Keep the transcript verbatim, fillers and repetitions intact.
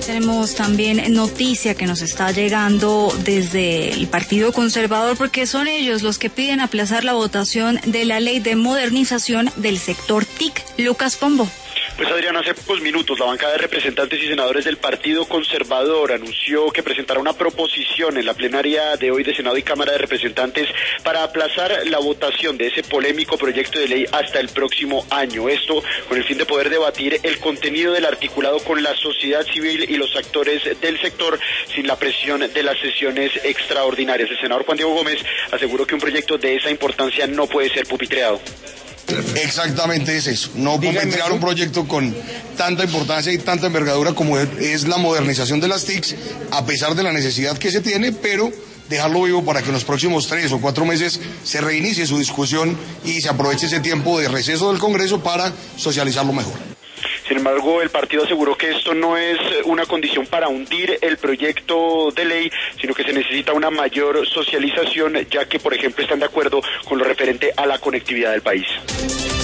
Tenemos también noticia que nos está llegando desde el Partido Conservador, porque son ellos los que piden aplazar la votación de la ley de modernización del sector T I C. Lucas Pombo. Pues Adriana, hace pocos minutos la bancada de representantes y senadores del Partido Conservador anunció que presentará una proposición en la plenaria de hoy de Senado y Cámara de Representantes para aplazar la votación de ese polémico proyecto de ley hasta el próximo año. Esto con el fin de poder debatir el contenido del articulado con la sociedad civil y los actores del sector sin la presión de las sesiones extraordinarias. El senador Juan Diego Gómez aseguró que un proyecto de esa importancia no puede ser pupitreado. Exactamente es eso, no pupitrear un proyecto con tanta importancia y tanta envergadura como es la modernización de las T I Cs, a pesar de la necesidad que se tiene, pero dejarlo vivo para que en los próximos tres o cuatro meses se reinicie su discusión y se aproveche ese tiempo de receso del Congreso para socializarlo mejor. Sin embargo, el partido aseguró que esto no es una condición para hundir el proyecto de ley, sino que se necesita una mayor socialización, ya que, por ejemplo, están de acuerdo con lo referente a la conectividad del país.